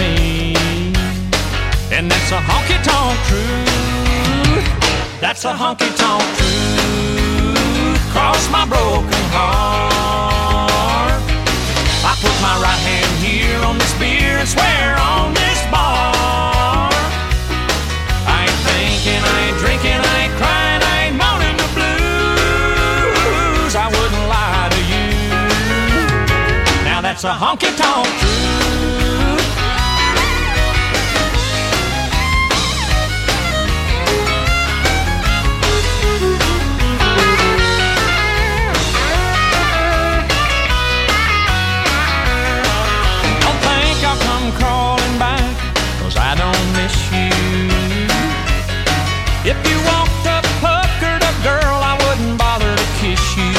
me. And that's a honky-tonk truth. That's a honky-tonk truth. Cross my broken heart. I put my right hand here on this beer and swear on this bar. I ain't thinking, I ain't drinking, I ain't crying, I ain't moaning the blues. I wouldn't lie to you. Now that's a honky-tonk truth. Crawling back, 'cause I don't miss you. If you walked up puckered up, girl, I wouldn't bother to kiss you.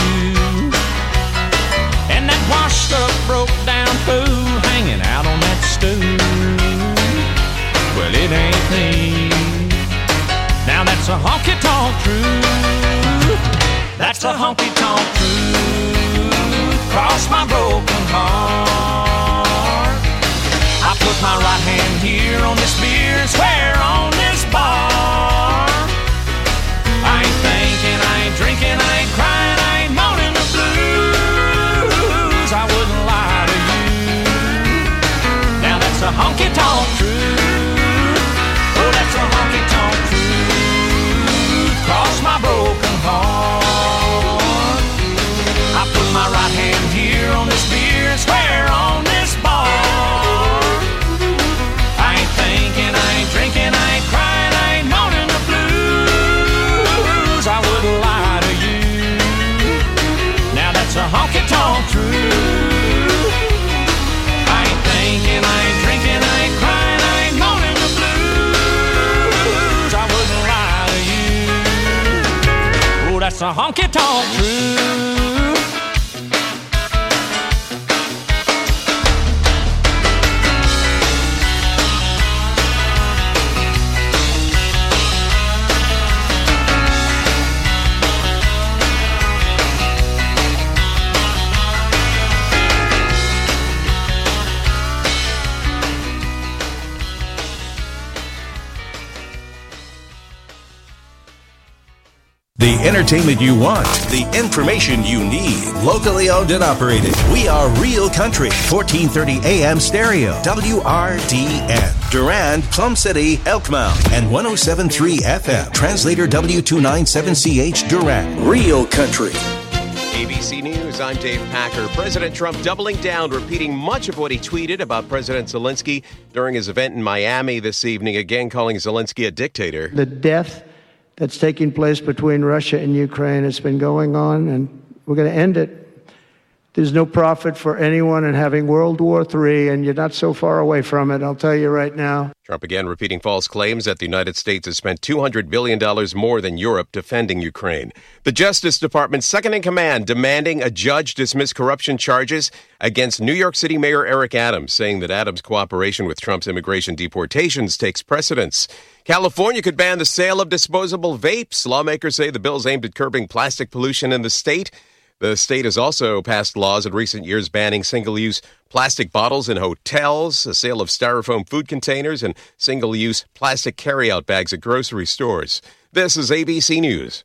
And that washed up, broke down fool hanging out on that stool, well, it ain't me. Now that's a honky-tonk truth. That's a honky-tonk truth. Cross my broken heart. I put my right hand here on this beer and swear on this bar. I ain't thinking, I ain't drinking, I ain't crying, I ain't moaning the blues. I wouldn't lie to you. Now that's a honky-tonk truth. Oh, that's a honky-tonk truth. Cross my broken heart. I put my right hand here on this beer and swear on this bar. Thinking, I ain't drinking, I ain't crying, I ain't moaning the blues. I wouldn't lie to you. Now that's a honky-tonk truth. I ain't thinking, I ain't drinking, I ain't crying, I ain't moaning the blues. I wouldn't lie to you. Oh, that's a honky-tonk truth. The entertainment you want, the information you need. Locally owned and operated. We are Real Country, 1430 AM stereo, WRDN. Durand, Plum City, Elkmount, and 107.3 FM. Translator W297CH Durand. Real Country. ABC News, I'm Dave Packer. President Trump doubling down, repeating much of what he tweeted about President Zelensky during his event in Miami this evening, again calling Zelensky a dictator. The death that's taking place between Russia and Ukraine has been going on, and we're going to end it. There's no profit for anyone in having World War III, and you're not so far away from it, I'll tell you right now. Trump again repeating false claims that the United States has spent $200 billion more than Europe defending Ukraine. The Justice Department's second-in-command demanding a judge dismiss corruption charges against New York City Mayor Eric Adams, saying that Adams' cooperation with Trump's immigration deportations takes precedence. California could ban the sale of disposable vapes. Lawmakers say the bill's aimed at curbing plastic pollution in the state. The state has also passed laws in recent years banning single-use plastic bottles in hotels, the sale of styrofoam food containers, and single-use plastic carry-out bags at grocery stores. This is ABC News.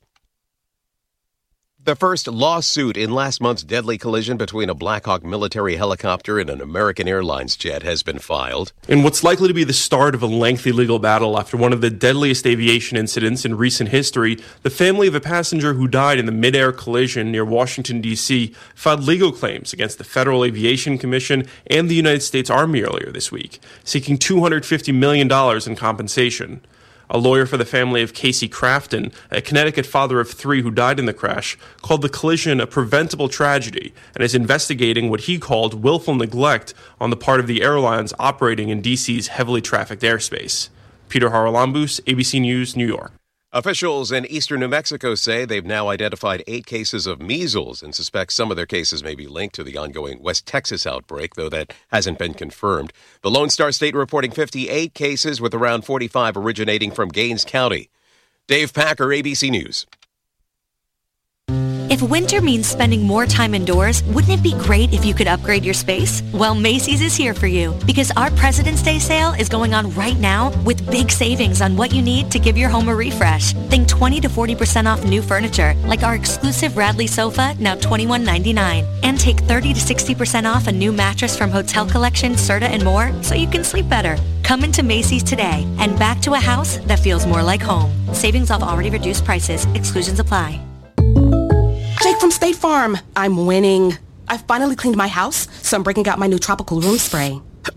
The first lawsuit in last month's deadly collision between a Black Hawk military helicopter and an American Airlines jet has been filed. In what's likely to be the start of a lengthy legal battle after one of the deadliest aviation incidents in recent history, the family of a passenger who died in the mid-air collision near Washington, D.C., filed legal claims against the Federal Aviation Commission and the United States Army earlier this week, seeking $250 million in compensation. A lawyer for the family of Casey Crafton, a Connecticut father of three who died in the crash, called the collision a preventable tragedy and is investigating what he called willful neglect on the part of the airlines operating in D.C.'s heavily trafficked airspace. Peter Haralambous, ABC News, New York. Officials in eastern New Mexico say they've now identified 8 cases of measles and suspect some of their cases may be linked to the ongoing West Texas outbreak, though that hasn't been confirmed. The Lone Star State reporting 58 cases, with around 45 originating from Gaines County. Dave Packer, ABC News. If winter means spending more time indoors, wouldn't it be great if you could upgrade your space? Well, Macy's is here for you because our President's Day sale is going on right now with big savings on what you need to give your home a refresh. Think 20 to 40% off new furniture, like our exclusive Radley sofa, now $21.99. And take 30 to 60% off a new mattress from Hotel Collection, Serta, and more, so you can sleep better. Come into Macy's today and back to a house that feels more like home. Savings off already reduced prices. Exclusions apply. Jake from State Farm. I'm winning. I finally cleaned my house, so I'm breaking out my new tropical room spray.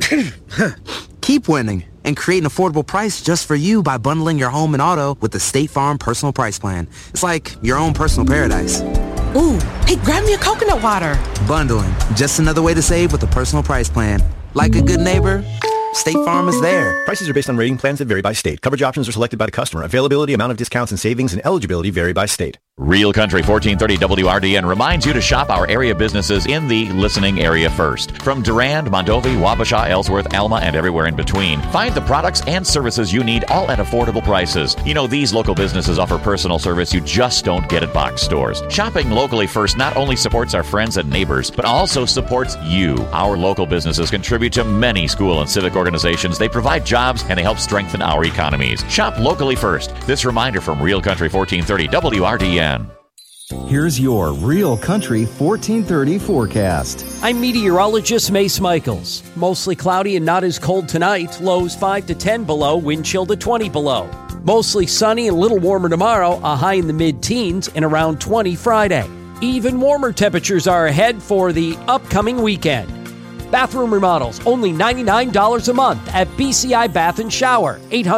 Keep winning and create an affordable price just for you by bundling your home and auto with the State Farm Personal Price Plan. It's like your own personal paradise. Ooh, hey, grab me a coconut water. Bundling, just another way to save with a personal price plan. Like a good neighbor, State Farm is there. Prices are based on rating plans that vary by state. Coverage options are selected by the customer. Availability, amount of discounts and savings, and eligibility vary by state. Real Country 1430 WRDN reminds you to shop our area businesses in the listening area first. From Durand, Mondovi, Wabasha, Ellsworth, Alma, and everywhere in between. Find the products and services you need, all at affordable prices. You know, these local businesses offer personal service you just don't get at box stores. Shopping locally first not only supports our friends and neighbors, but also supports you. Our local businesses contribute to many school and civic organizations. They provide jobs and they help strengthen our economies. Shop locally first. This reminder from Real Country 1430 WRDN. Here's your Real Country 1430 forecast. I'm meteorologist Mace Michaels. Mostly cloudy and not as cold tonight. Lows 5 to 10 below, wind chill to 20 below. Mostly sunny and a little warmer tomorrow, a high in the mid-teens and around 20 Friday. Even warmer temperatures are ahead for the upcoming weekend. Bathroom remodels, only $99 a month at BCI Bath & Shower,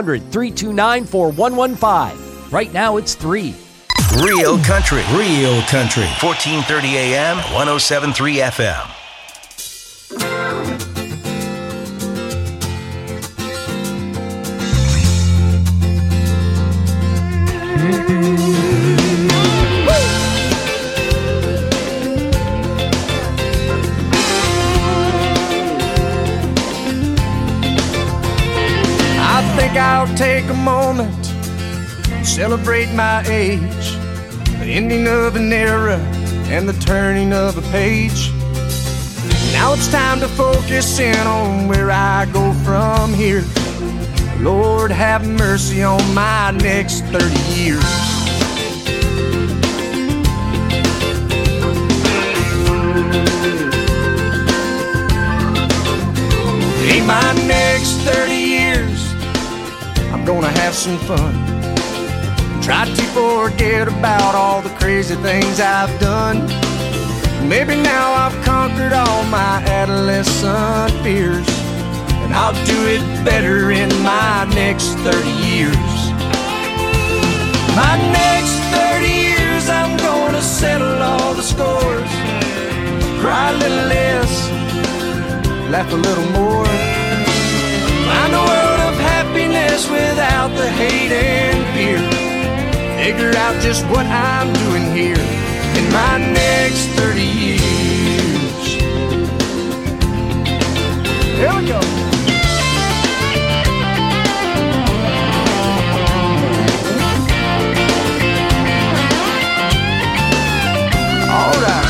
800-329-4115. Right now it's 3. Real Country. 1430 AM, 107.3 FM. I think I'll take a moment, celebrate my age, the ending of an era and the turning of a page. Now it's time to focus in on where I go from here. Lord, have mercy on my next 30 years. In my next 30 years, I'm gonna have some fun. Try to forget about all the crazy things I've done. Maybe now I've conquered all my adolescent fears, and I'll do it better in my next 30 years. My next 30 years, I'm gonna settle all the scores. Cry a little less, laugh a little more. Find a world of happiness without the hate and fear. Figure out just what I'm doing here in my next 30 years. Here we go. All right.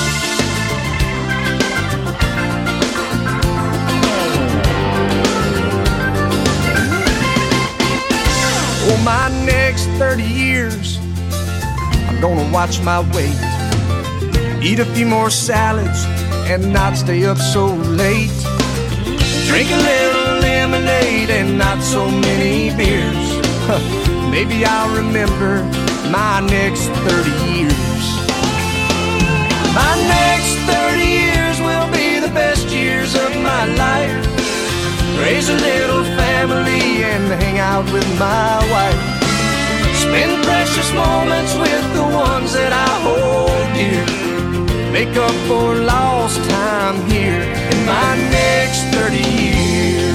Oh, my next 30 years, I'm gonna watch my weight, eat a few more salads and not stay up so late, drink a little lemonade and not so many beers. Maybe I'll remember my next 30 years. My next 30 years will be the best years of my life. Raise a little family and hang out with my wife. Spend precious moments with the ones that I hold dear. Make up for lost time here in my next 30 years.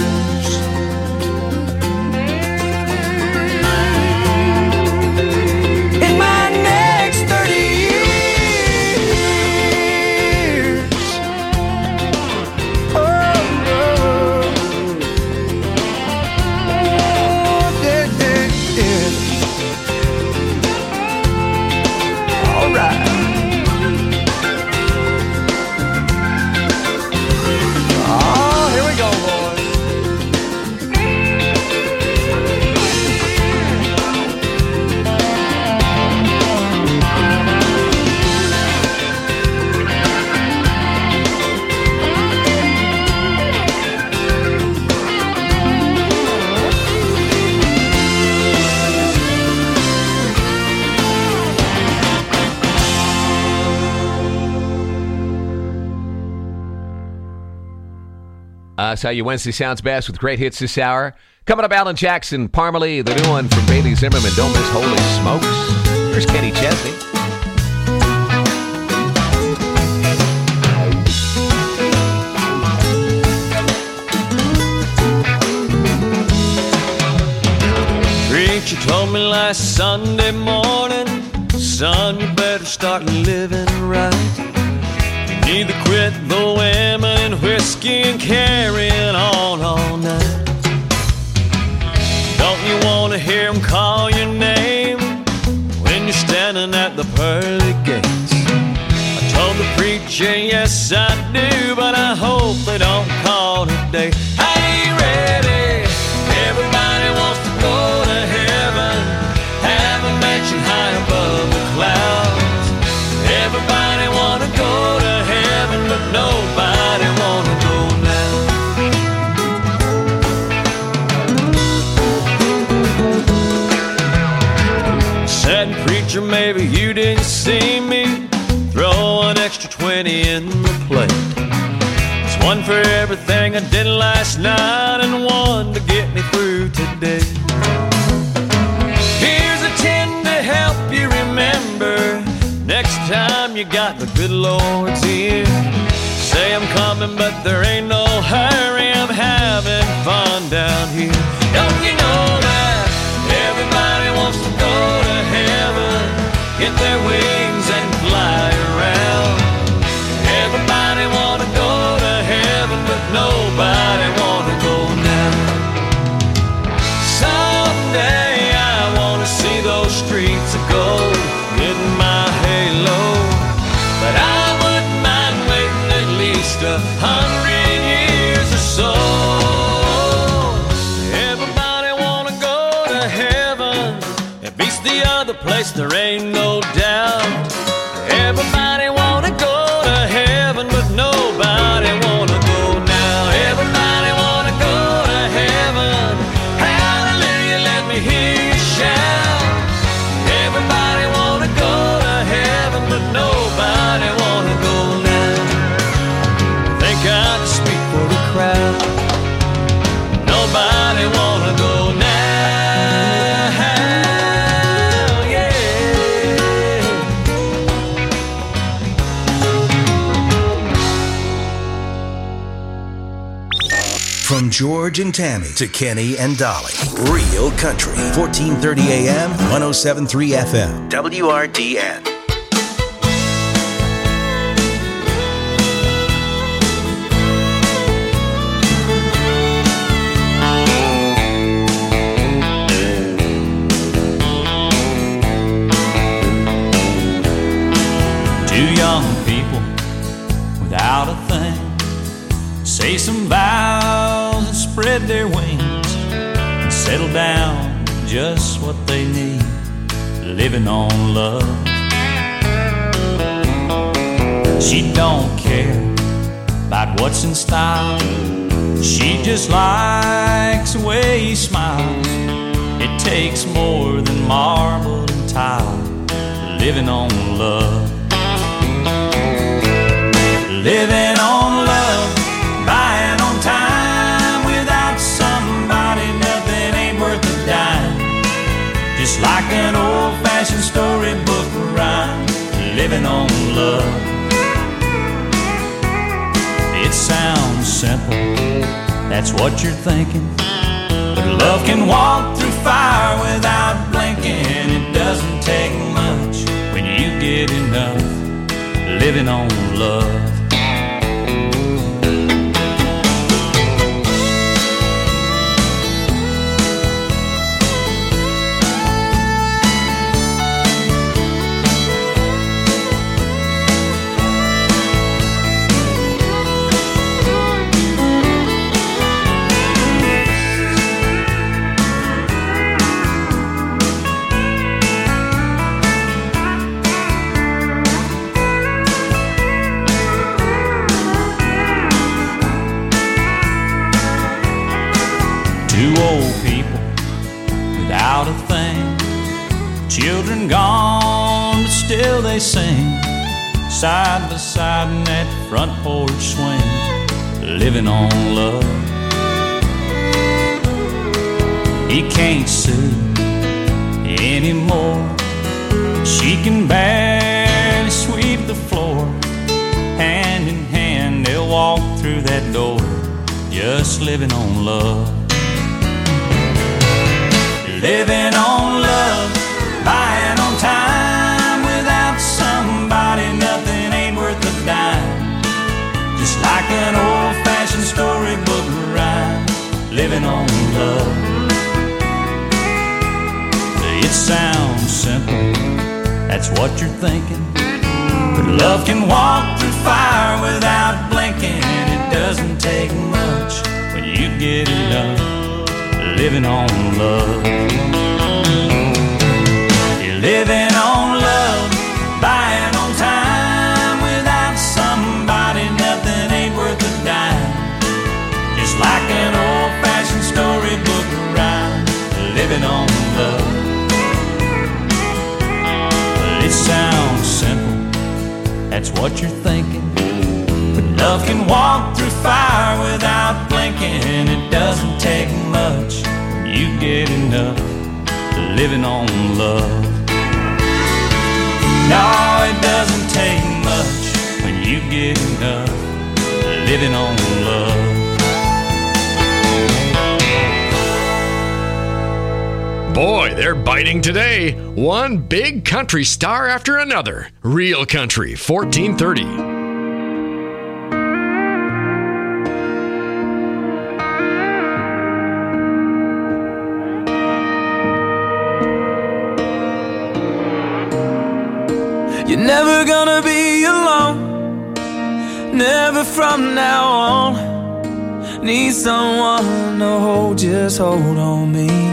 In my next 30 years. Oh, oh. Yeah. All right. That's how your Wednesday sounds best with great hits this hour. Coming up, Alan Jackson, Parmalee, the new one from Bailey Zimmerman, Don't Miss Holy Smokes. Here's Kenny Chesney. Preacher told me last Sunday morning, son, you better start living right. You need to quit the women and whiskey and carrying on all night. Don't you want to hear them call your name when you're standing at the pearly gates? I told the preacher, yes I do, but I hope they don't call today. I ain't ready. Everybody wants to go to heaven, have a mansion high above the clouds. Everybody want to go to heaven, but nobody want to go now. Said, preacher, maybe you didn't see me throw an extra 20 in the plate. It's one for everything I did last night and one to get me through today. Here's a 10 to help you remember next time you got the good Lord's ear. Say I'm coming, but there ain't no hurry. I'm having fun down here. Don't you know that everybody wants to go to heaven, get their wings and fly around? Everybody want to go to heaven, but nobody want to go now. Someday I want to see those streets of gold in my halo, but I wouldn't mind waiting at least 100 years or so. Everybody want to go to heaven, it beats the other place, there ain't no doubt. Everybody want to go to heaven, but nobody want to go now. Everybody want to go to heaven, hallelujah, let me hear you shout. Everybody want to go to heaven, but nobody want to go now. Think I can speak for the crowd. Nobody want to go now. From George and Tammy to Kenny and Dolly. Real Country. 1430 AM, 107.3 FM. WRDN. Two young people without a thing say some vows and spread their wings and settle down just what they need, living on love. She don't care about what's in style, she just likes the way he smiles. It takes more than marble and tile, living on love. Living on love, buying on time. Without somebody, nothing ain't worth a dime. Just like an old-fashioned storybook rhyme, living on love. It sounds simple, that's what you're thinking, but love can walk through fire without blinking. It doesn't take much when you get enough, living on love. Two old people without a thing, children gone, but still they sing, side by side in that front porch swing, living on love. He can't sue anymore. She can barely sweep the floor. Hand in hand they'll walk through that door, just living on love. Living on love, buying on time. Without somebody nothing ain't worth a dime. Just like an old-fashioned storybook rhyme, living on love. It sounds simple, that's what you're thinking. But love can walk through fire without blinking. It doesn't take much when you get enough, living on love. You're living on love, buying on time. Without somebody nothing ain't worth a dime. Just like an old-fashioned storybook rhyme, living on love. It sounds simple, that's what you're thinking. But love can walk through fire without blinking. It doesn't take much when you get enough, living on love. No, it doesn't take much when you get enough, living on love. Boy, they're biting today. One big country star after another. Real Country 1430. You're never gonna be alone, never from now on. Need someone to hold, just hold on me.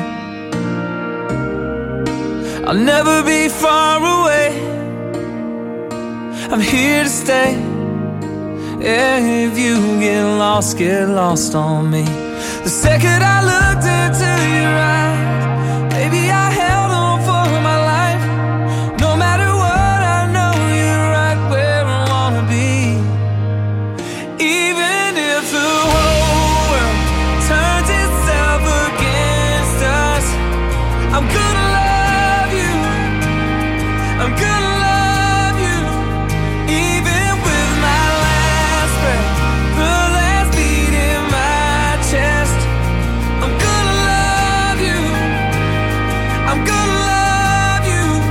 I'll never be far away, I'm here to stay. If you get lost on me. The second I looked into your eyes, baby, I held on for my life. No matter what, I know you're right where I wanna be. Even if the whole world turns itself against us, I'm gonna I'm gonna love you, even with my last breath, the last beat in my chest. I'm gonna love you, I'm gonna love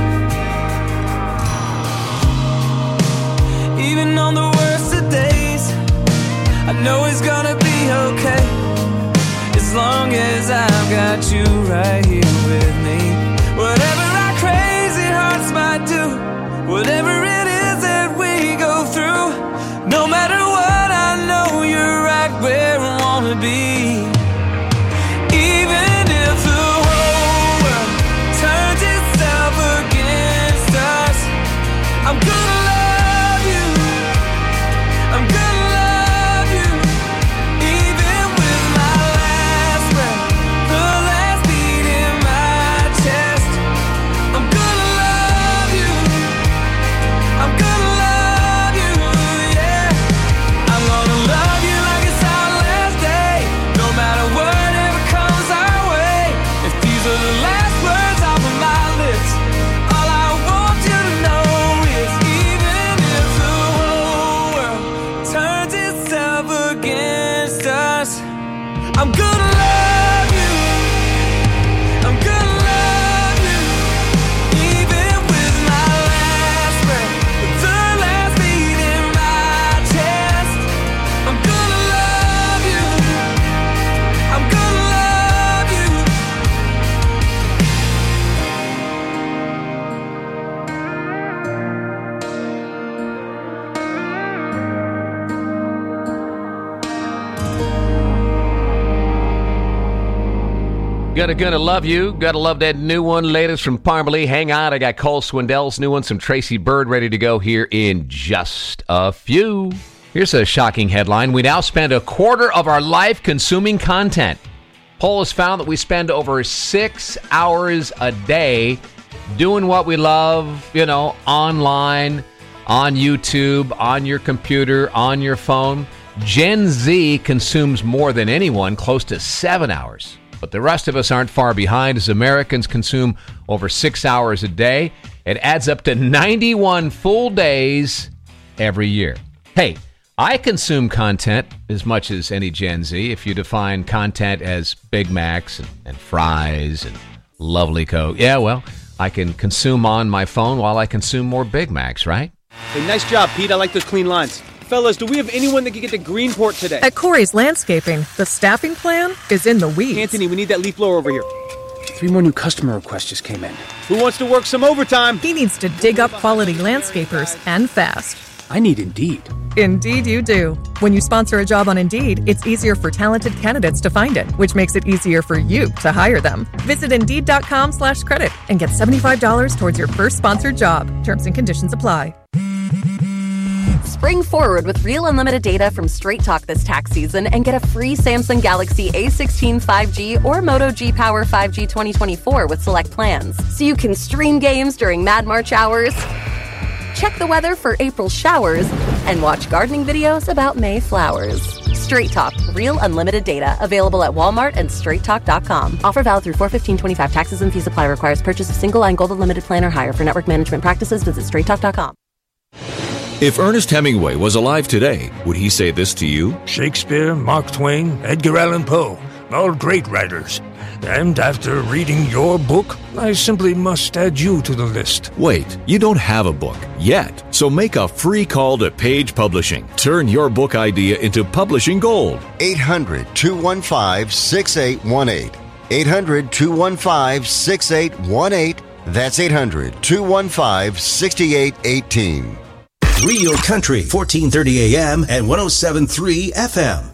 you. Even on the worst of days, I know it's gonna be okay, as long as I've got you right here with me. Whatever our crazy hearts might do, whatever it is that we go through, no matter what, I know you're right where I wanna be. Even if the whole world turns itself against us, I'm gonna love you, I'm gonna love you, even with my last breath, the last beat in my chest. I'm gonna love you, I'm gonna love you, yeah. I'm gonna love you like it's our last day, no matter whatever comes our way. If these are the last words off of my lips, all I want you to know is even if the whole world turns itself against us, I'm gonna love you, I'm gonna love you, even with my last breath, the last beat in my chest. I'm gonna love you, I'm gonna love you. Gonna love you. Gotta love that new one. Latest from Parmalee. Hang on, I got Cole Swindell's new one, some Tracy Bird ready to go here in just a few. Here's a shocking headline. We now spend a quarter of our life consuming content. Poll has found that we spend over 6 hours a day doing what we love, online, on YouTube, on your computer, on your phone. Gen Z consumes more than anyone, close to 7 hours. But the rest of us aren't far behind, as Americans consume over 6 hours a day. It adds up to 91 full days every year. Hey, I consume content as much as any Gen Z. If you define content as Big Macs and fries and lovely Coke, yeah, well, I can consume on my phone while I consume more Big Macs, right? Hey, nice job, Pete. I like those clean lines. Fellas, do we have anyone that can get to Greenport today? At Corey's Landscaping, the staffing plan is in the weeds. Anthony, we need that leaf blower over here. 3 more new customer requests just came in. Who wants to work some overtime? He needs to dig up quality landscapers, and fast. I need Indeed. Indeed you do. When you sponsor a job on Indeed, it's easier for talented candidates to find it, which makes it easier for you to hire them. Visit Indeed.com/credit and get $75 towards your first sponsored job. Terms and conditions apply. Spring forward with real unlimited data from Straight Talk this tax season and get a free Samsung Galaxy A16 5G or Moto G Power 5G 2024 with select plans. So you can stream games during Mad March hours, check the weather for April showers, and watch gardening videos about May flowers. Straight Talk, real unlimited data. Available at Walmart and straighttalk.com. Offer valid through 4/15/25. Taxes and fees apply. Requires purchase of single line Gold Unlimited plan or higher. For network management practices, visit straighttalk.com. If Ernest Hemingway was alive today, would he say this to you? Shakespeare, Mark Twain, Edgar Allan Poe, all great writers. And after reading your book, I simply must add you to the list. Wait, you don't have a book yet, so make a free call to Page Publishing. Turn your book idea into publishing gold. 800-215-6818. 800-215-6818. That's 800-215-6818. Real Country, 1430 AM and 107.3 FM.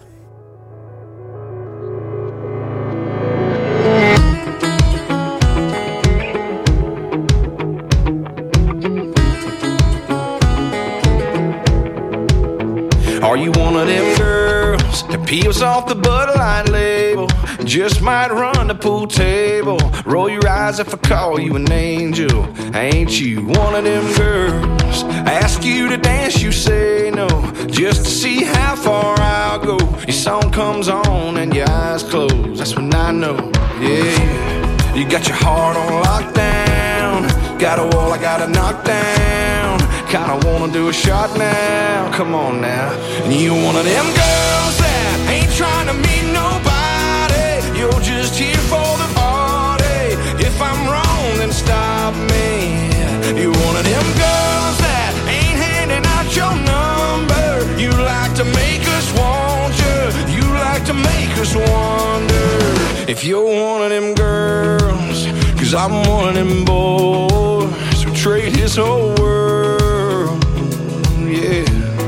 Are you one of them girls that peels off the Bud Light label? Just might run the pool table. Roll your eyes if I call you an angel. Ain't you one of them girls? Ask you to dance, you say no, just to see how far I'll go. Your song comes on and your eyes close. That's when I know, yeah. You got your heart on lockdown. Got a wall I gotta knock down. Kinda wanna do a shot now. Come on now. And you one of them girls that ain't trying to meet nobody. You're just here for the party. If I'm wrong, then stop me. You one of them girls that ain't handing out your number. You like to make us want you. You like to make us wonder if you're one of them girls. 'Cause I'm one of them boys who trade his whole world, yeah,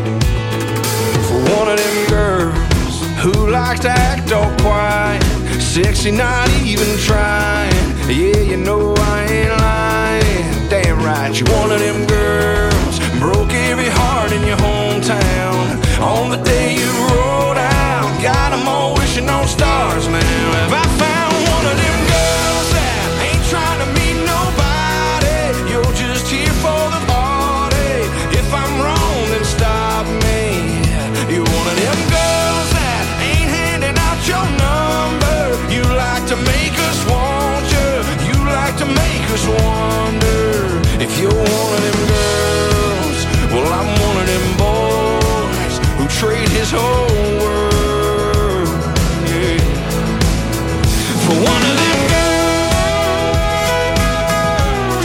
for one of them girls who like to act all quiet, sexy, not even trying. Yeah, you know I ain't lying. Damn right, you're one of them girls. Broke every heart in your hometown on the day you rolled out. Got them all wishing on stars, man. Have I found one of them girls that ain't trying to meet nobody? You're just here for the party. If I'm wrong, then stop me. You're one of them girls that ain't handing out your number. You like to make us want you. You like to make us wonder if you're one of them girls. Well, I'm one of them boys who trade his whole world, yeah, for one of them girls.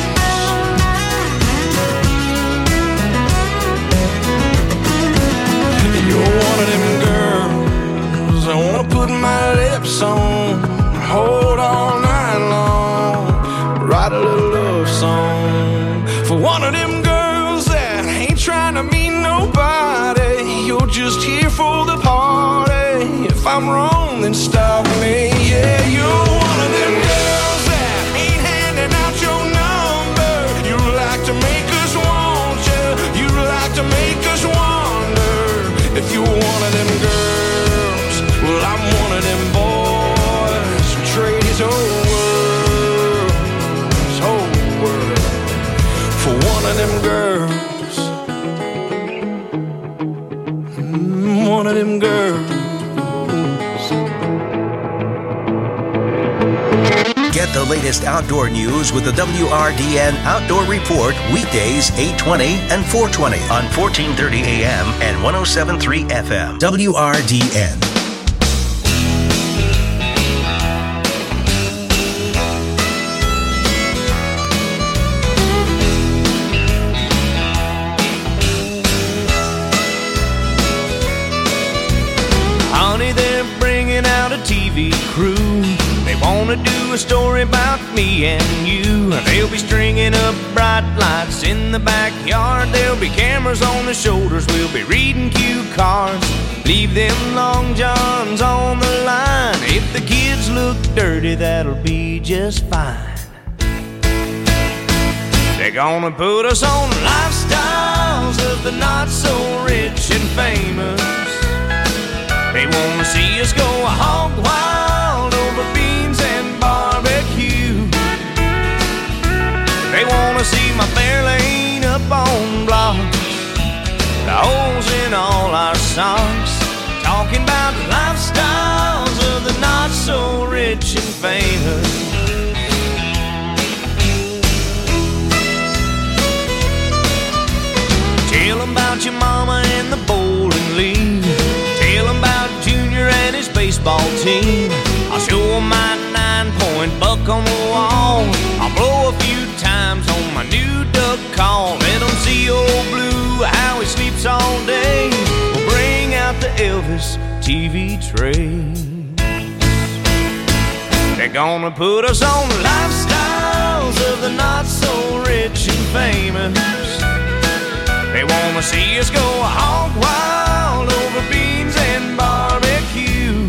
You're one of them girls I wanna put my lips on, hold all night long, write a little love song for one of them girls that ain't trying to meet nobody. You're just here for the party. If I'm wrong, then stop me. Yeah, you're one of them girls that ain't handing out your number. You like to make us want you. You like to make us wonder if you're one of them girls. Well, I'm one of them boys who trade his whole world for one of them girls. One of them girls. Get the latest outdoor news with the WRDN Outdoor Report weekdays 8:20 and 4:20 on 1430 AM and 107.3 FM. WRDN. Honey, they're bringing out a TV crew. They wanna do a story about me and you. They'll be stringing up bright lights in the backyard. There'll be cameras on the shoulders. We'll be reading cue cards. Leave them long johns on the line. If the kids look dirty, that'll be just fine. They're gonna put us on lifestyles of the not so rich and famous. They wanna see us go hog wild over beans and barbecue. They wanna see my Fairlane up on blocks, the holes in all our socks. Talking about lifestyles of the not so rich and famous. Tell them about your mama and the bowling league. Tell them about Junior and his baseball team. I'll show them my 9-point buck on the wall. I'll blow a few times on my new duck call. Let them see old Blue, how he sleeps all day. We'll bring out the Elvis TV train. They're gonna put us on lifestyles of the not so rich and famous. They wanna see us go hog wild over beans and barbecue.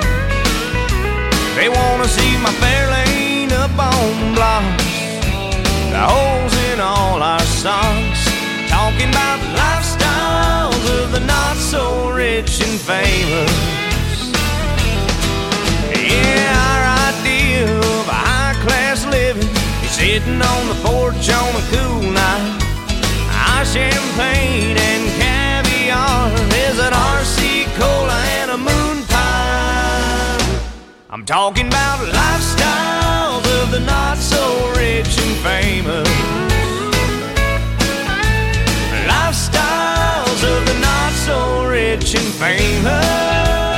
They wanna see my Fairlane up on blocks, the holes in all our socks. Talking about lifestyles of the not so rich and famous. Yeah, our idea of a high-class living is sitting on the porch on a cool night. Our champagne and caviar is an RC Cola and a moon pie. I'm talking about lifestyles of the not so rich and famous. Lifestyles of the not so rich and famous.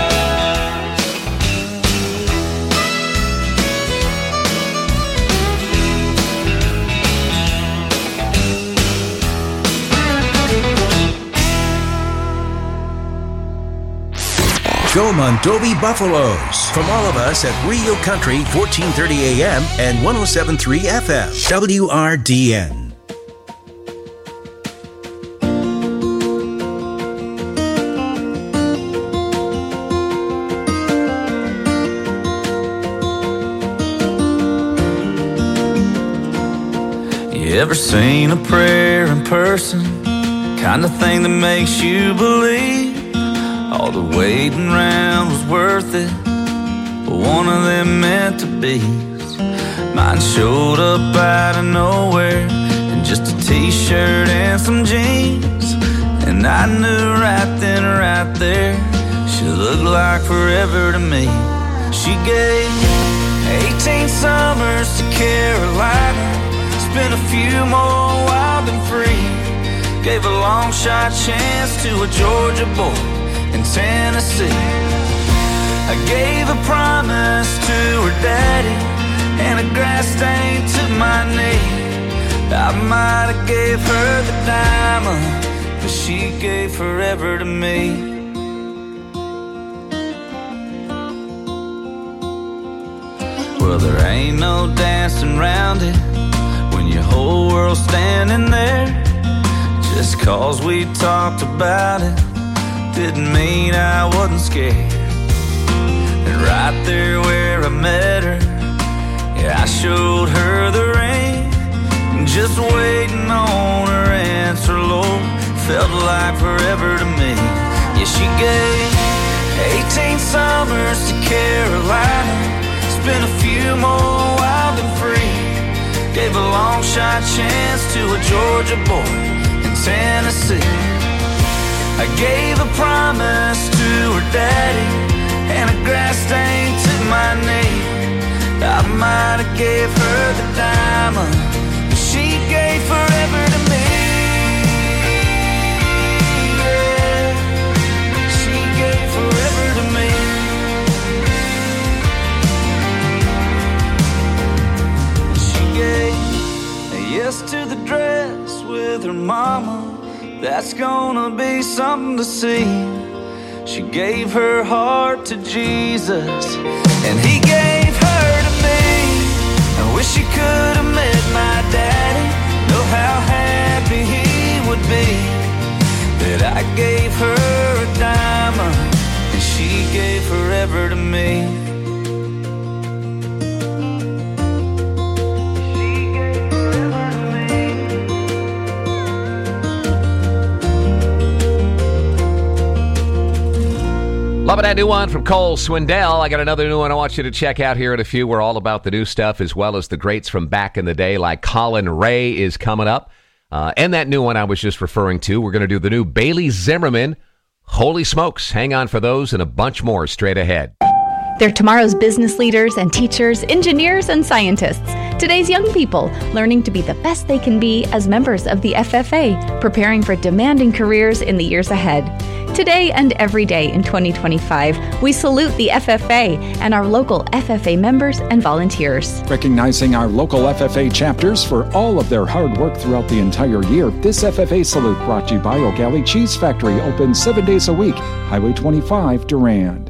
Go Mondovi Buffaloes. From all of us at Real Country 1430 AM and 107.3 FM. WRDN. You ever seen a prayer in person? Kind of thing that makes you believe all the waiting around was worth it, but one of them meant to be. Mine showed up out of nowhere in just a t-shirt and some jeans, and I knew right then, right there, she looked like forever to me. She gave 18 summers to Carolina, spent a few more wild and free, gave a long shot chance to a Georgia boy in Tennessee. I gave a promise to her daddy and a grass stain to my knee. I might have gave her the diamond, but she gave forever to me. Well, there ain't no dancing around it when your whole world's standing there. Just 'cause we talked about it didn't mean I wasn't scared. And right there where I met her, yeah, I showed her the ring. Just waiting on her answer, Lord, felt like forever to me. Yeah, she gave 18 summers to Carolina, spent a few more wild and free, gave a long shot chance to a Georgia boy in Tennessee. I gave a promise to her daddy and a grass stain to my knee. I might that gave her the diamond that she gave forever to me. Yeah, she gave forever to me. She gave a yes to the dress with her mama. That's gonna be something to see. She gave her heart to Jesus, and he gave her to me. I wish she could have met my daddy. Know how happy he would be that I gave her a diamond and she gave forever to me. Loving that new one from Cole Swindell. I got another new one I want you to check out here in a few. We're all about the new stuff as well as the greats from back in the day, like Colin Ray is coming up. And that new one I was just referring to. We're going to do the new Bailey Zimmerman. Holy smokes. Hang on for those and a bunch more straight ahead. They're tomorrow's business leaders and teachers, engineers and scientists. Today's young people, learning to be the best they can be as members of the FFA, preparing for demanding careers in the years ahead. Today and every day in 2025, we salute the FFA and our local FFA members and volunteers. Recognizing our local FFA chapters for all of their hard work throughout the entire year, this FFA salute brought to you by O'Galley Cheese Factory, open 7 days a week, Highway 25, Durand.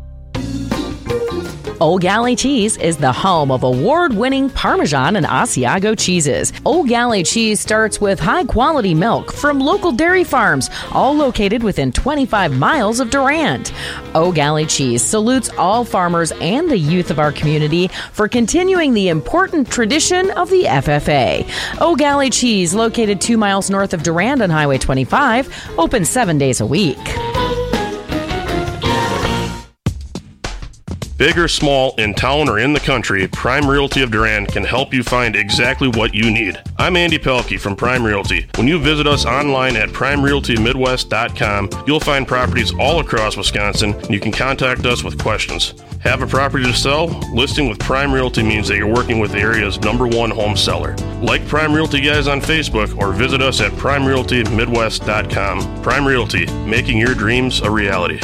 O'Galley Cheese is the home of award-winning Parmesan and Asiago cheeses. O'Galley Cheese starts with high-quality milk from local dairy farms, all located within 25 miles of Durand. O'Galley Cheese salutes all farmers and the youth of our community for continuing the important tradition of the FFA. O'Galley Cheese, located 2 miles north of Durand on Highway 25, open 7 days a week. Big or small, in town or in the country, Prime Realty of Durand can help you find exactly what you need. I'm Andy Pelkey from Prime Realty. When you visit us online at primerealtymidwest.com, you'll find properties all across Wisconsin, and you can contact us with questions. Have a property to sell? Listing with Prime Realty means that you're working with the area's #1 home seller. Like Prime Realty Guys on Facebook or visit us at primerealtymidwest.com. Prime Realty, making your dreams a reality.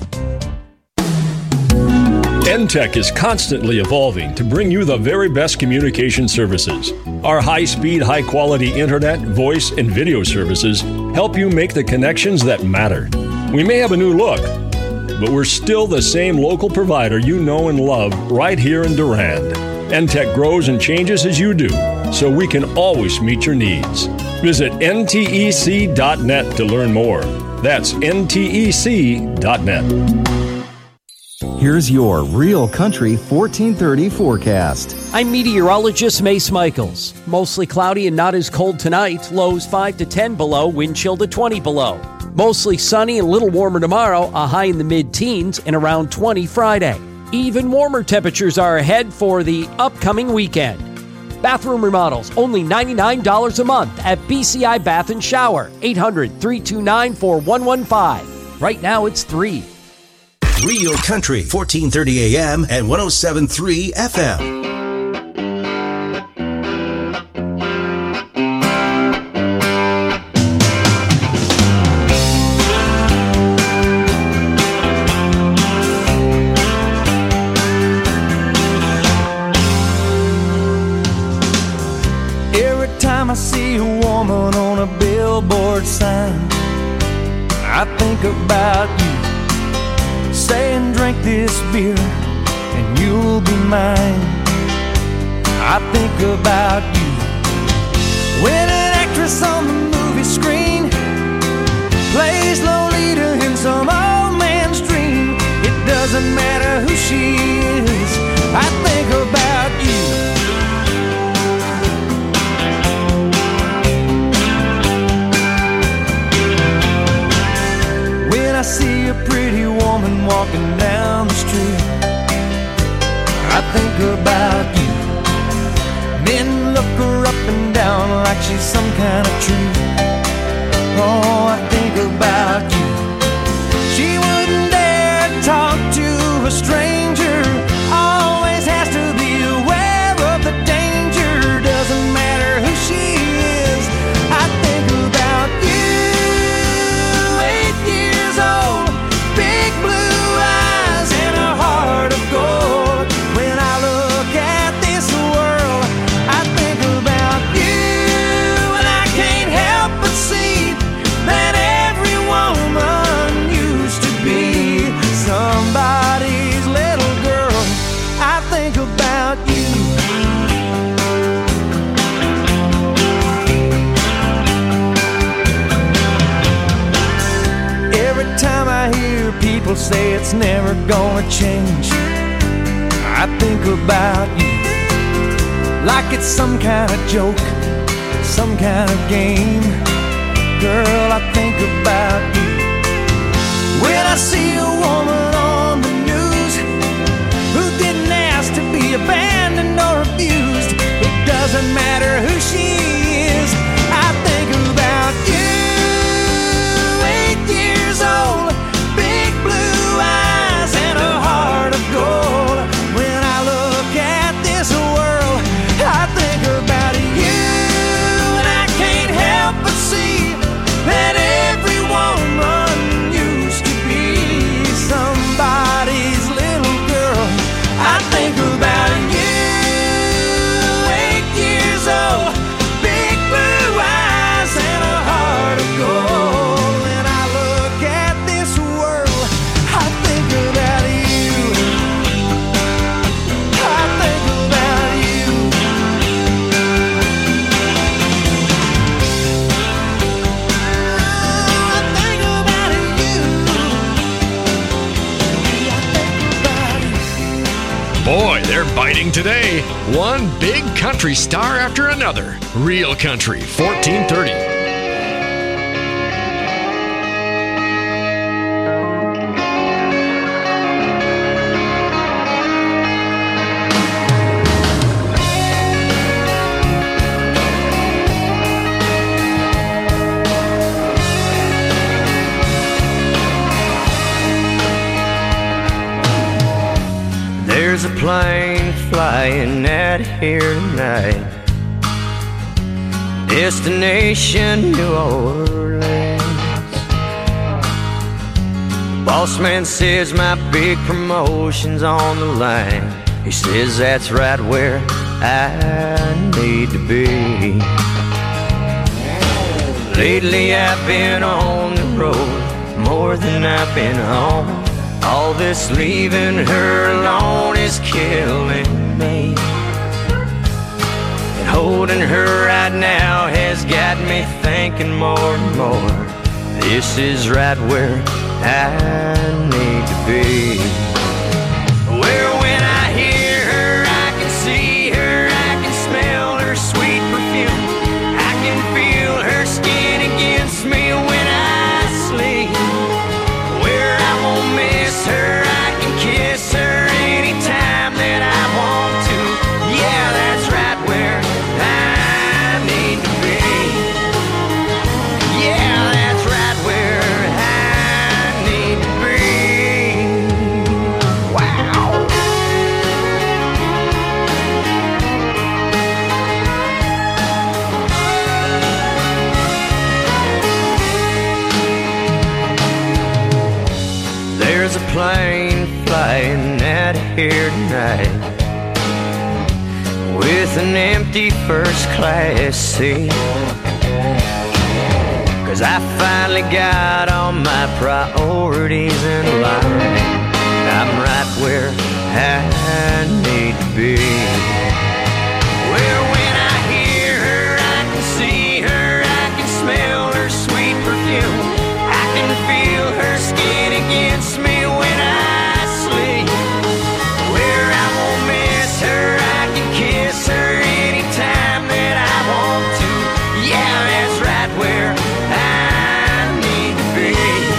NTEC is constantly evolving to bring you the very best communication services. Our high-speed, high-quality internet, voice, and video services help you make the connections that matter. We may have a new look, but we're still the same local provider you know and love right here in Durand. NTEC grows and changes as you do, so we can always meet your needs. Visit ntec.net to learn more. That's ntec.net. Here's your Real Country 1430 forecast. I'm meteorologist Mace Michaels. Mostly cloudy and not as cold tonight. Lows 5 to 10 below, wind chill to 20 below. Mostly sunny and a little warmer tomorrow, a high in the mid-teens and around 20 Friday. Even warmer temperatures are ahead for the upcoming weekend. Bathroom remodels, only $99 a month at BCI Bath and Shower, 800-329-4115. Right now it's 3. Real Country, 1430 AM and 107.3 FM. Every time I see a woman on a billboard sign, I think about you. Saying drink this beer and you'll be mine. I think about you when an actress on the movie screen plays Lolita in some old man's dream. It doesn't matter who she is, I think about you. When I see a pretty woman walking down the street, I think about you. Men look her up and down like she's some kind of treat. Oh, I think about you. She wouldn't dare talk to a stranger, always has to be aware of say it's never gonna change. I think about you like it's some kind of joke, some kind of game. Girl, I think about you when I see a woman on the news who didn't ask to be abandoned or abused. It doesn't matter who she is. I think about you. 8 years old, big blue eyes and a heart of gold. When I look at this world, I think about you, and I can't help but see that every woman used to be somebody's little girl. I think about you, 8 years old, big blue eyes and a heart of gold. When I look at this world, I think about you. I think about you. I think about you. Boy, they're biting today. One big country star after another. Real Country 1430. There's a plane flying out here tonight, destination New Orleans. Boss man says my big promotion's on the line. He says that's right where I need to be. Lately I've been on the road more than I've been home. All this leaving her alone is killing me. And holding her right now has got me thinking more and more. This is right where I need to be. Where when I hear her, I can see her, I can smell her sweet perfume. I can feel her skin against me when I sleep. Where I won't miss her, I can kiss her anytime that I want to. Yeah, that's right where I need to be. Yeah, that's right where I need to be. Wow. There's a plane flying out here tonight with an empty first class seat. 'Cause I finally got all my priorities in line. I'm right where I need to be. Where when I hear her, I can see her, I can smell her sweet perfume. I can feel her skin against me when I sleep. Where I won't miss her, I can kiss her anytime that I want to. Yeah, that's right where I need to be.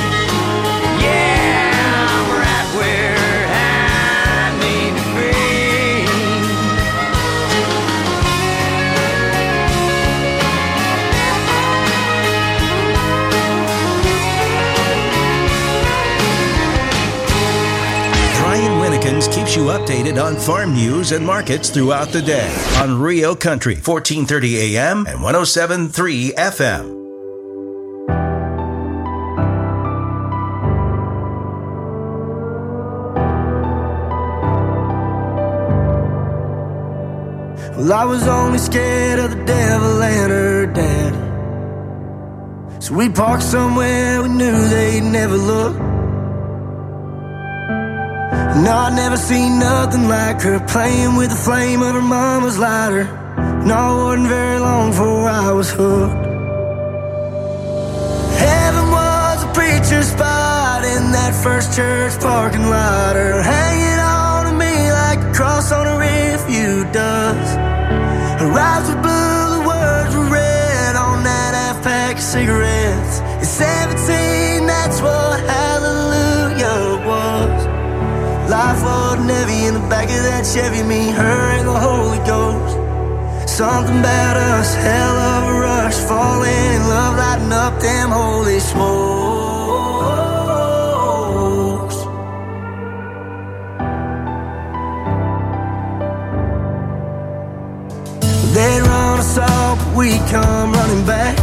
Yeah, I'm right where I need to be. Brian Winnekins keeps you updated on farm news and markets throughout the day on Real Country 1430 AM and 107.3 FM. Well, I was only scared of the devil and her dad, so we parked somewhere we knew they'd never look. No, I never seen nothing like her playing with the flame of her mama's lighter. No, it wasn't very long before I was hooked. Heaven was a preacher's spot in that that first church parking lot, or hanging on to me like a cross on a refuge does. Her eyes were blue, the words were red on that half-pack of cigarettes. At 17, that's what hallelujah was. Life wasn't heavy in the back of that Chevy, me, her, and the Holy Ghost. Something about us, hell of a rush, falling in love, lighting up them holy smokes. They'd run us off, but we come running back,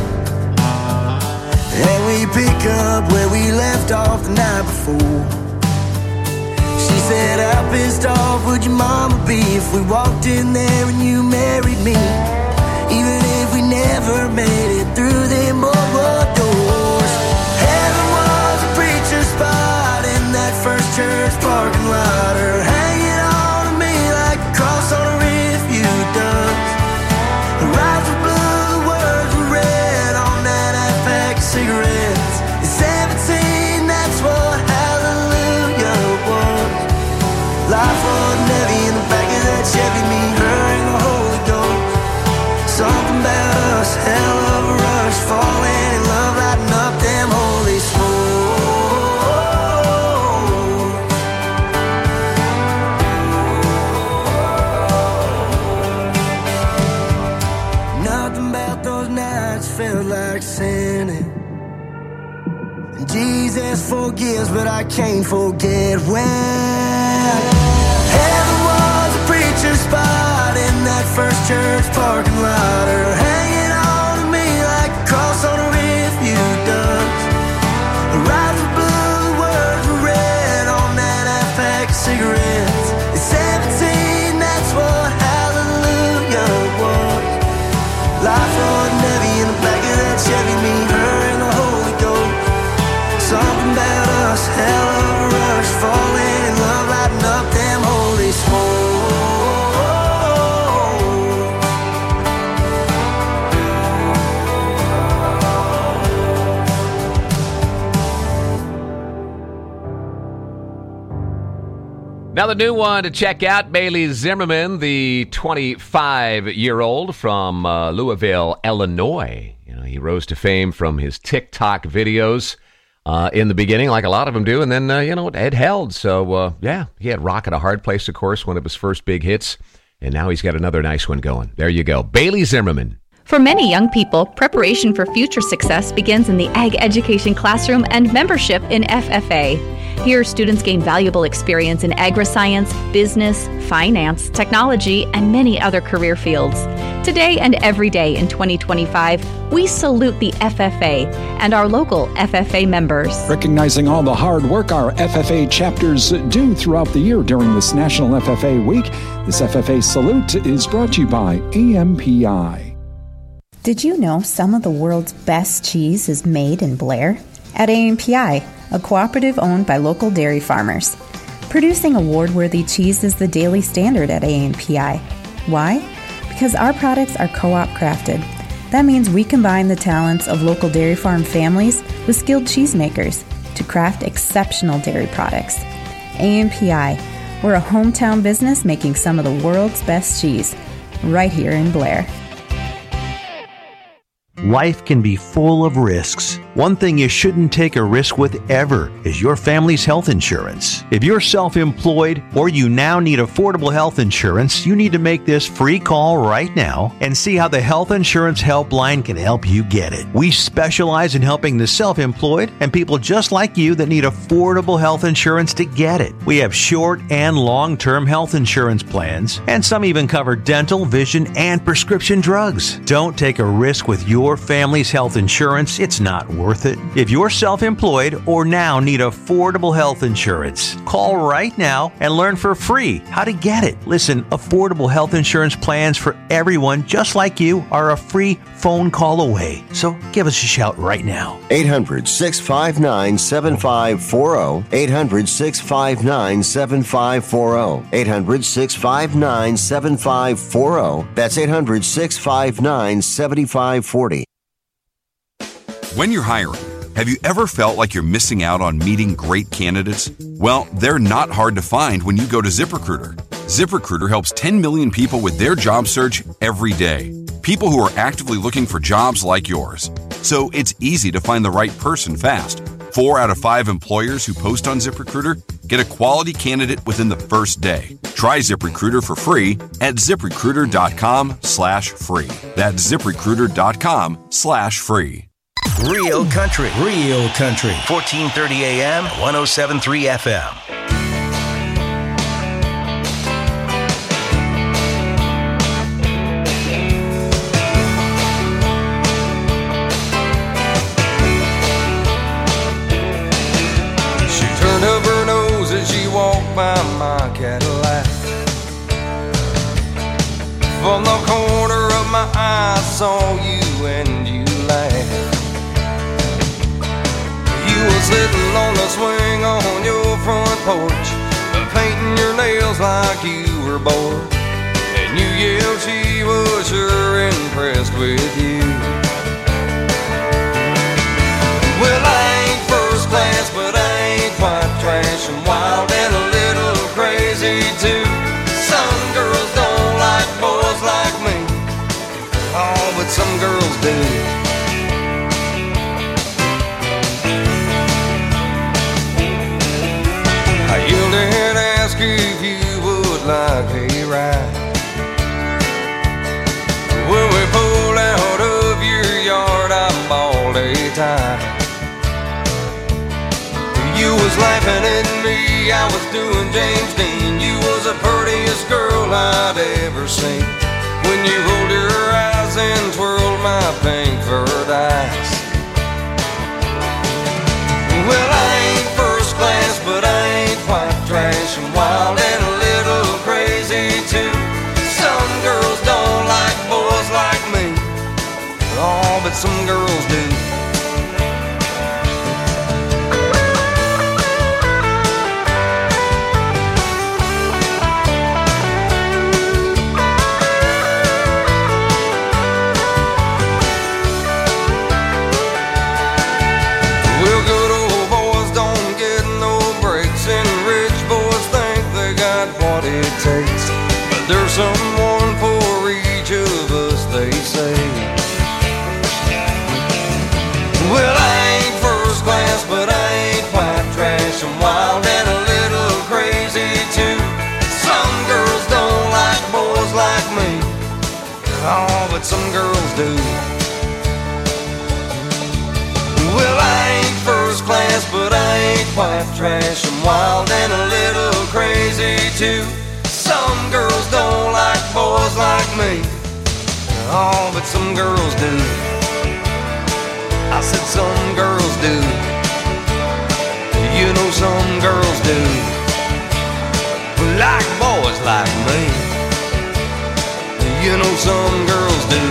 and we pick up where we left off the night before. She said, how pissed off would your mama be if we walked in there and you married me? Even if we never made it through them old doors. Heaven was a preacher's spot in that first church parking lot, or hanging on to me like a cross on a refuge does. Her eyes were blue, the words were red on that half-pack of cigarettes. At 17, that's what hallelujah was. Life wasn't heavy in the back of that Chevy, me, her, and the Holy Ghost. Something about us, hell of a rush, falling in love, lighting up them holy smokes. Nothing about those nights felt like sinning. And Jesus forgives, but I can't forget when heaven was a preacher's spot in that first church parking lot, or hanging on to me like a cross on a refuge does. Her eyes were blue, the words were red on that half-pack of cigarettes. At 17, that's what hallelujah was. Life wasn't heavy in the back of that Chevy, me, her, and the Holy Ghost. Something about us, hell of a rush, falling in love, lighting up them holy smokes. Now the new one to check out, Bailey Zimmerman, the 25-year-old from Louisville, Illinois. You know, he rose to fame from his TikTok videos in the beginning, like a lot of them do, and then, it held. So, he had Rock at a Hard Place, of course, one of his first big hits, and now he's got another nice one going. There you go. Bailey Zimmerman. For many young people, preparation for future success begins in the Ag Education Classroom and membership in FFA. Here, students gain valuable experience in agri-science, business, finance, technology, and many other career fields. Today and every day in 2025, we salute the FFA and our local FFA members. Recognizing all the hard work our FFA chapters do throughout the year during this National FFA Week, this FFA salute is brought to you by AMPI. Did you know some of the world's best cheese is made in Blair? At AMPI, a cooperative owned by local dairy farmers. Producing award-worthy cheese is the daily standard at AMPI. Why? Because our products are co-op crafted. That means we combine the talents of local dairy farm families with skilled cheesemakers to craft exceptional dairy products. AMPI, we're a hometown business making some of the world's best cheese, right here in Blair. Life can be full of risks. One thing you shouldn't take a risk with ever is your family's health insurance. If you're self-employed or you now need affordable health insurance, you need to make this free call right now and see how the Health Insurance Helpline can help you get it. We specialize in helping the self-employed and people just like you that need affordable health insurance to get it. We have short and long-term health insurance plans, and some even cover dental, vision, and prescription drugs. Don't take a risk with your family's health insurance. It's not worth it. If you're self-employed or now need affordable health insurance, call right now and learn for free how to get it. Listen, affordable health insurance plans for everyone just like you are a free phone call away. So give us a shout right now. 800-659-7540. 800-659-7540. 800-659-7540. That's 800-659-7540. When you're hiring, Have you ever felt like you're missing out on meeting great candidates? Well, they're not hard to find when you go to ZipRecruiter. ZipRecruiter helps 10 million people with their job search every day. People who are actively looking for jobs like yours. So it's easy to find the right person fast. 4 out of 5 employers who post on ZipRecruiter get a quality candidate within the first day. Try ZipRecruiter for free at ZipRecruiter.com/free. That's ZipRecruiter.com/free. Real country. 1430 AM, 107.3 FM. She turned up her nose as she walked by my Cadillac. From the corner of my eye, I saw you and you laughed. You were sitting on the swing on your front porch, painting your nails like you were bored. And you yelled she was sure impressed with you. Well, I ain't first class, but I ain't quite trash. I'm wild and a little crazy too. Some girls don't like boys like me. Oh, but some girls do. I yelled and asked if you would like a ride. When we pulled out of your yard, I bawled a tie. You was laughing at me, I was doing James Dean. You was the prettiest girl I'd ever seen. When you rolled your eyes and twirled my pink furred eyes. Well, I ain't first class, but I ain't quite trash. I'm wild and a little crazy too. Some girls don't like boys like me. Oh, but some girls do. But there's someone for each of us, they say. Well, I ain't first class, but I ain't quite trash. I'm wild and a little crazy too. Some girls don't like boys like me. Oh, but some girls do. Well, I ain't first class, but I ain't quite trash. I'm wild and a little crazy too. Some girls don't like boys like me. Oh, but some girls do. I said some girls do. You know some girls do. Like boys like me. You know some girls do.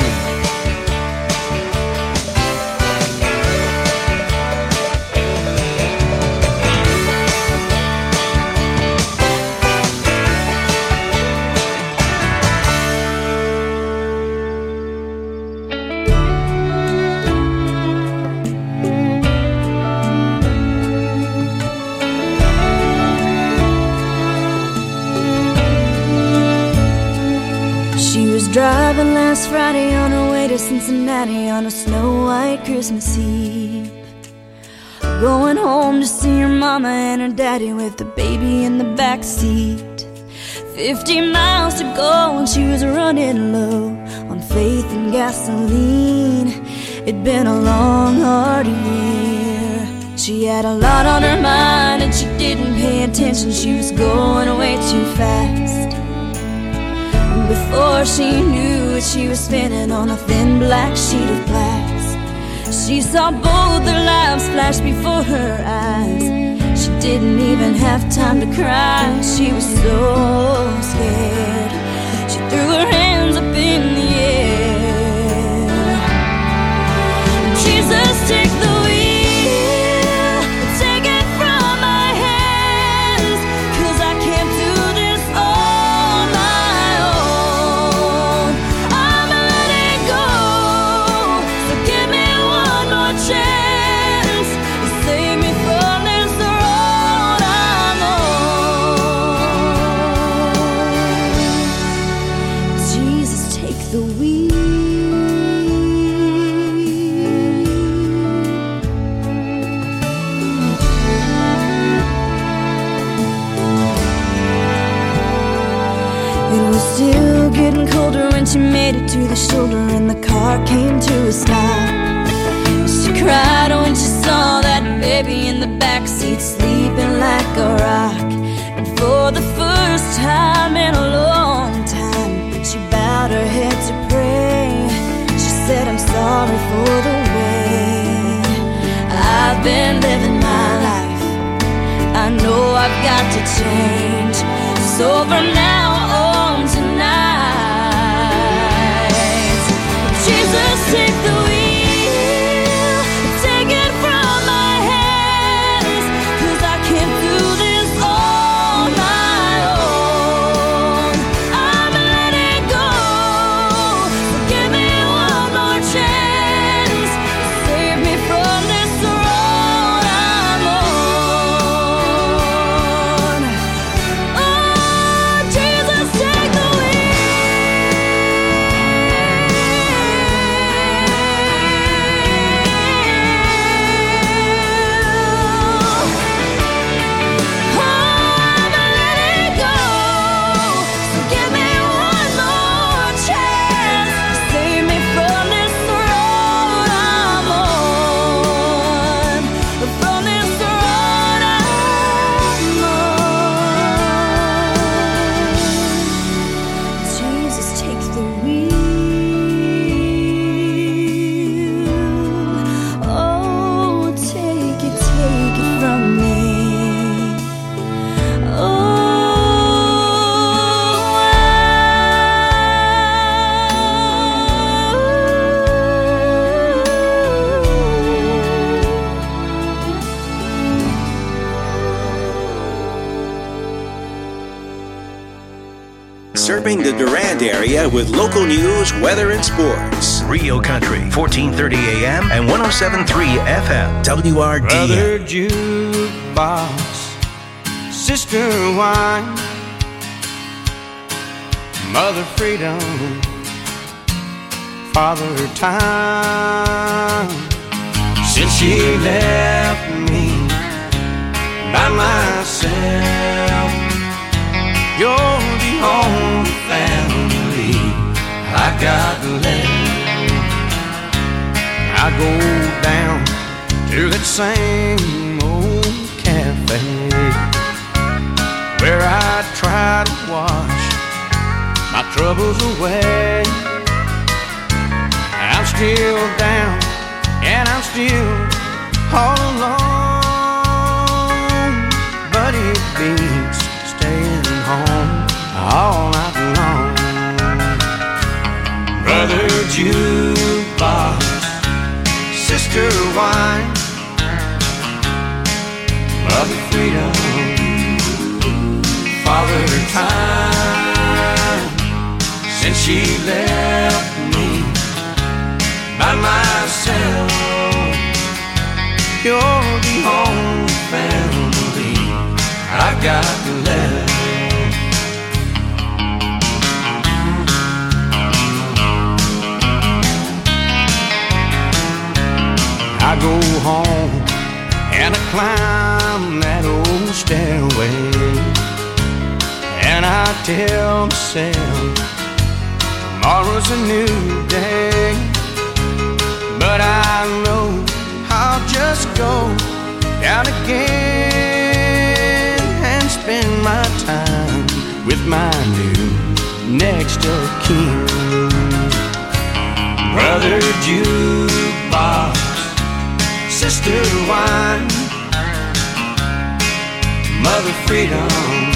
Driving last Friday on her way to Cincinnati on a snow-white Christmas Eve. Going home to see her mama and her daddy with the baby in the back seat. 50 miles to go and she was running low on faith and gasoline. It'd been a long, hard year. She had a lot on her mind and she didn't pay attention. She was going way too fast. Before she knew it, she was spinning on a thin black sheet of glass. She saw both their lives flash before her eyes. She didn't even have time to cry. She was so scared. She threw her hands up in the air. Jesus, take the wheel, take it from my hands, 'cause I can't do this all my own. I'm letting go, so give me one more chance. the wheel. It was still getting colder when she made it to the shoulder and the car came to a stop. She cried when she saw that baby in the backseat sleeping like a rock. And for the first time in a long time, she bowed her head to pray. She said, I'm sorry for the way I've been living my life. I know I've got to change. So from now on tonight, Jesus, take the wheel, take it from my hands, 'cause I can't do this on my own. I'm letting go, so give me one more chance, save me from this road I'm on. Oh, Jesus, take the Serving the Durand area with local news, weather, and sports. Rio Country, 1430 AM and 107.3 FM. WRDN. Brother jukebox, sister wine, mother freedom, father time. Since she left me by myself, you're the only family I got left. I go down to that same old cafe where I try to wash my troubles away. I'm still down and I'm still all alone, but it beats staying home all night long. Brother jukebox, sister wine, mother freedom, father time. Since she left me by myself, you're the only family I've got left. I go home and I climb that old stairway, and I tell myself tomorrow's a new day. But I know I'll just go down again and spend my time with my new next of kin. Brother jukebox, sister wine, mother freedom,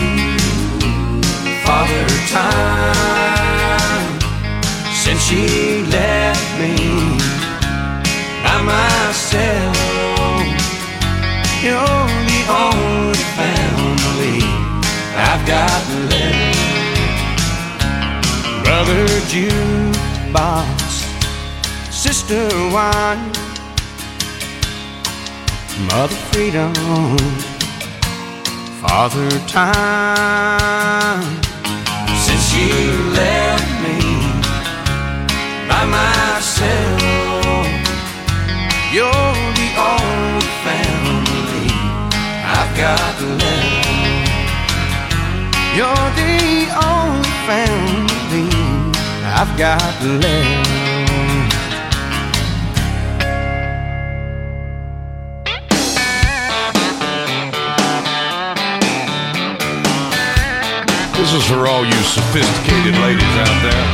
father time. Since she left me by myself, you're the only family I've got left. Brother jukebox, sister wine, mother freedom, father time. Since she left me got to let her. You're the only family I've got to let her. This is for all you sophisticated ladies out there.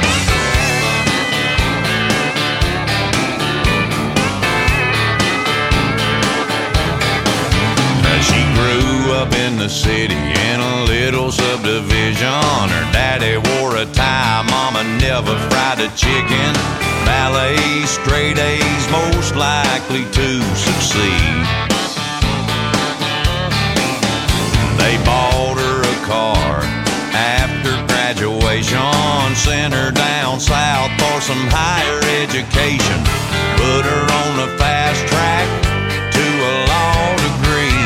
She grew up in the city in a little subdivision. Her daddy wore a tie, mama never fried a chicken. Ballet, straight A's, most likely to succeed. They bought her a car after graduation, sent her down south for some higher education, put her on the fast track to a law degree.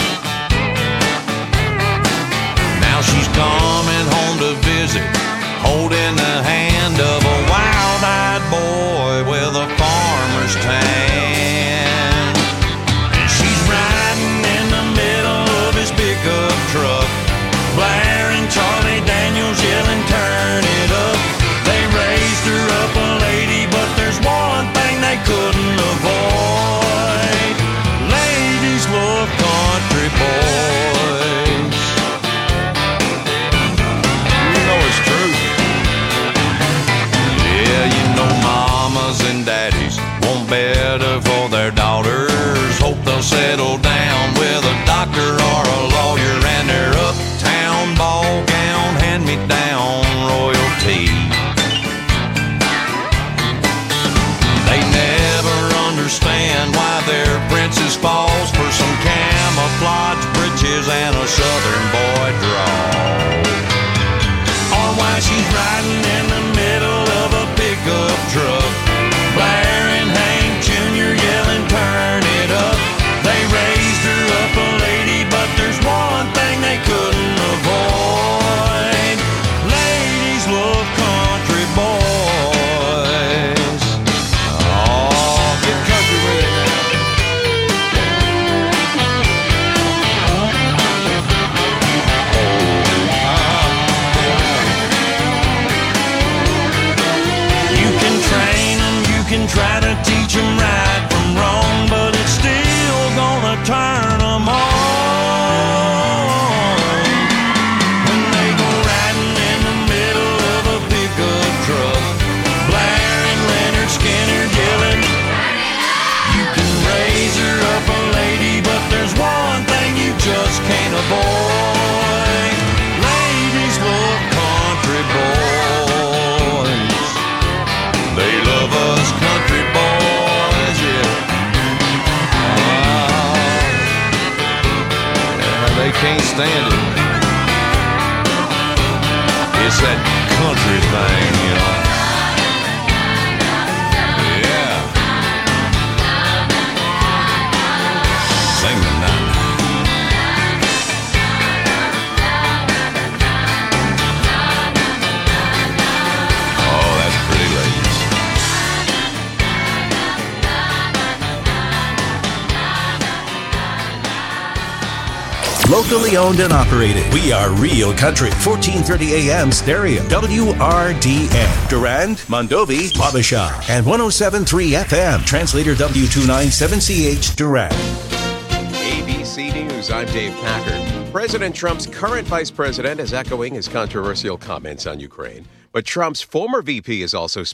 Now she's coming home to visit, holding the hand of a wild-eyed boy with a farmer's tan. And she's riding in the middle of his pickup truck, blaring Charlie Daniels, yelling, turn it up. They raised her up a lady, but there's one thing they couldn't avoid. Ladies love country boys. You know it's true. Yeah, you know mamas and daddies want better for their daughters. Hope they'll settle down with a doctor or a lawyer, and their uptown ball gown, hand-me-down royalty. They never understand why their princess falls for some camouflage breeches and a southern boy draw, or why she's riding in the middle of a pickup truck, blaring Hank Jr., yelling, turn it up. They raised her up a lady, but there's one thing they couldn't avoid. Ladies love country boys. Oh, get country with it now. You can train them, you can try to teach them right from wrong, but it's still gonna turn them on. When they go riding in the middle of a pickup truck, blaring Leonard Skinner, yelling, you can raise her up a lady, but there's one thing you just can't avoid. Ladies love country boys. They love us country boys, yeah. They can't stand it. It's that country thing, you know. Yeah. Sing the night. Oh, that's pretty, ladies. Locally owned and operated. We are Real Country. 1430 AM stereo. WRDN. Durand, Mondovi, Wabasha. And 107.3 FM. Translator W297CH Durand. ABC News, I'm Dave Packard. President Trump's current vice president is echoing his controversial comments on Ukraine. But Trump's former VP is also